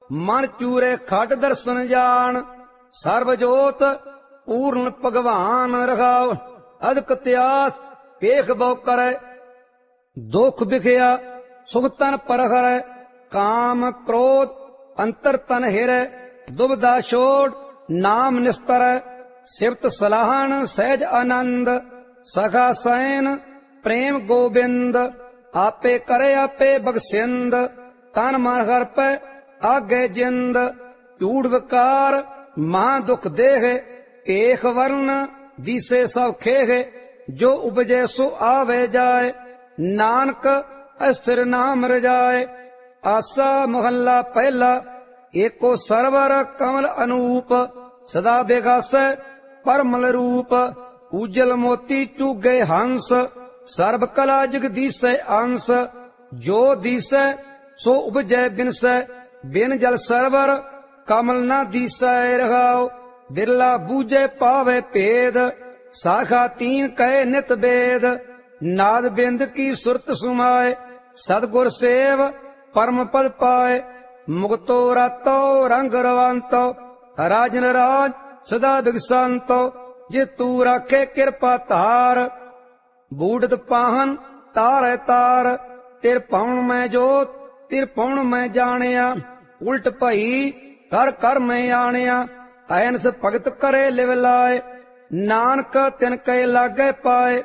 मन चूरे खट दर्शन जान। सर्वजोत पूर्ण भगवान रखाओ। अदक त्यास पेख बहु करे। दुख बिखया सुख तन परखरै। काम क्रोध अंतर तन हिरै। दुबदा छोड़ नाम निस्तर। सिफत सलाहन सहज आनंद। सखा सैन प्रेम गोबिंद। आपे करे आपे बगसिंद। तन मन हर पै आगे जिंद। चूड़ विकार महा दुख देह। पेख वर्ण दिसे सब खेह। जो उपजे सो आवे जाए। नानक अस्थिर नाम रजाए। आसा महला पहला। एको सरवर कमल अनूप। सदा बेगासै परमल रूप। उजल मोती चूगे हंस। सर्व कला जगदीसै अंश। जो दीसै सो उपजै बिनसै। बिन जल सरवर कमल न दीसै रहाओ। बिरला बूझे पावे भेद। साखा तीन कहे नित वेद। नाद बिंद की सुरत सुमाए। सतगुर सेव परम पद पाए। मुक्तो रातो रंग रवांतो। राजन राज सदा बिगसंतो। जे तू राखे कृपा धार। बूढ़त पाहन तारै तार। तिर पाउन मैं जोत तिर पाउन मैं जानिया। उल्ट भई कर कर मैं आनिया। ऐनस भगत करे लिव लाए। नानक तिन कै लागे पाए।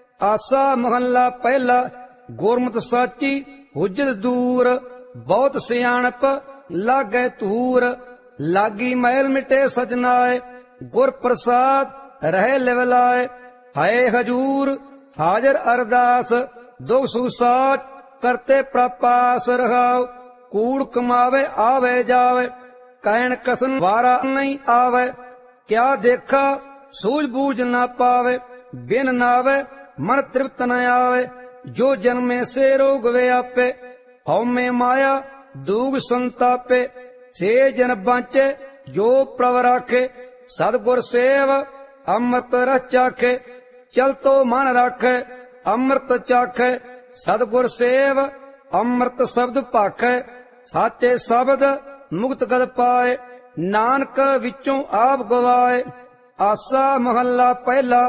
आसा महला पहला। गुरमत साची हुज्जत दूर। बहुत सियाणप लागे धूर। लागी मैल मिटे सजनाए। गुर प्रसाद रहे लिव लाए। हाय हजूर हाजर अरदास। दुख सुसाच करते प्रपास रहाओ। कूड़ कमावे आवे जावे। कहन कसन वारा नहीं आवे। क्या देखा सूझ बूझ न पावे। बिन नावे मन तृप्त न आवे। जो जन्मे से रोग वे आपे। हौमे माया दूग संतापे। से जन बांचे जो प्रभ राखे। सतगुर सेव अमृत रस चाखे। चल तो मन राखे अमृत चाखे। सतगुर सेव अमृत शब्द भाखे। साचे शब्द मुक्त गद पाए। नानक विचों आप गवाए। आसा महला पहला।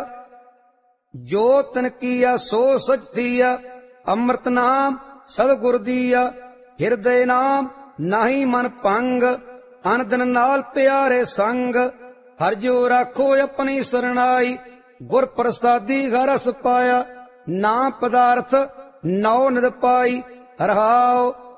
जो तन किया सो सच थिया। अमृत नाम सतगुर दिया। हिरदय नाम नाही मन भंग। अनदन नाल प्यारे संग। हर जो राखो अपनी सरनाई। गुर प्रसादी रस पाया। ना पदार्थ नौ निद पाई। रहाओ